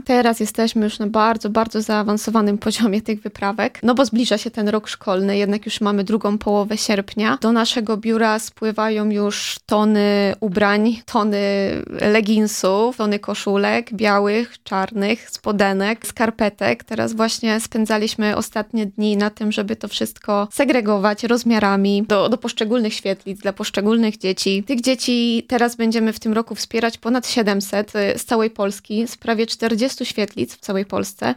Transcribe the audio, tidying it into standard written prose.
Teraz jesteśmy już na bardzo, bardzo zaawansowanym poziomie tych wyprawek, no bo zbliża się ten rok szkolny, jednak już mamy drugą połowę sierpnia. Do naszego biura spływają już tony ubrań, tony leginsów, tony koszulek białych, czarnych, spodenek, skarpetek. Teraz właśnie spędzaliśmy ostatnie dni na tym, żeby to wszystko segregować rozmiarami do poszczególnych świetlic, dla poszczególnych dzieci. Tych dzieci teraz będziemy w tym roku wspierać ponad 700 z całej Polski, z prawie 40 świetlic w całej Polsce.